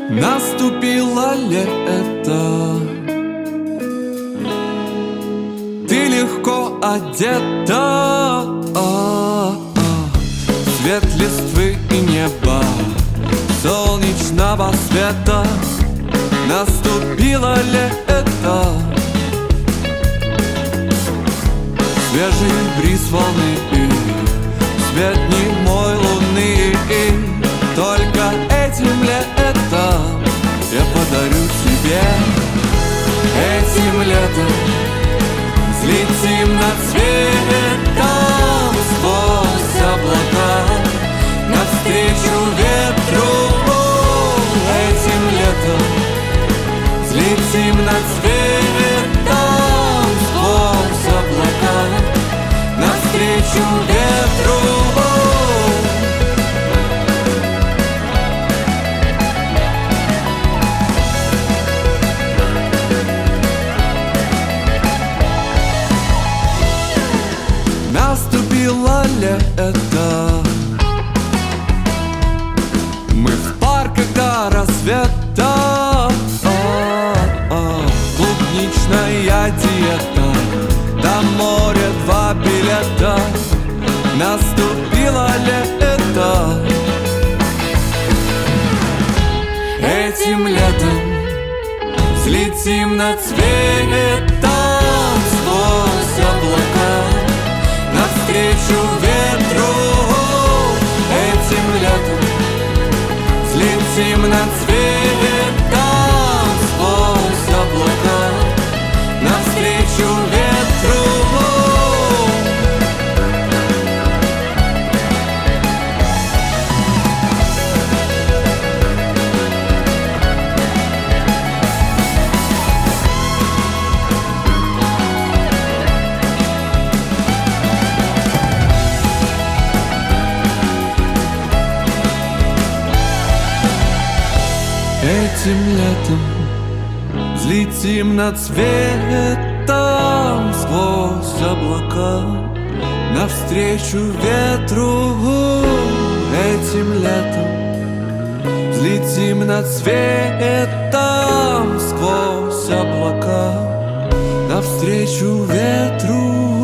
Наступило лето, ты легко одета, цвет листвы и неба, солнечного света. Наступило лето, свежий бриз волны и свет немой луны. И только этим летом я подарю тебе. Этим летом взлетим над светом сквозь облака навстречу ветру. Этим летом взлетим над светом сквозь облака навстречу ветру. Наступило лето, мы в парках до рассвета. Клубничная диета, до моря 2 билета. Наступило лето, этим летом взлетим над светом сквозь облака навстречу ветру. Этим летом взлетим над светом сквозь облака навстречу ветру. Этим летом взлетим над светом сквозь облака навстречу ветру. Этим летом взлетим над светом сквозь облака навстречу ветру.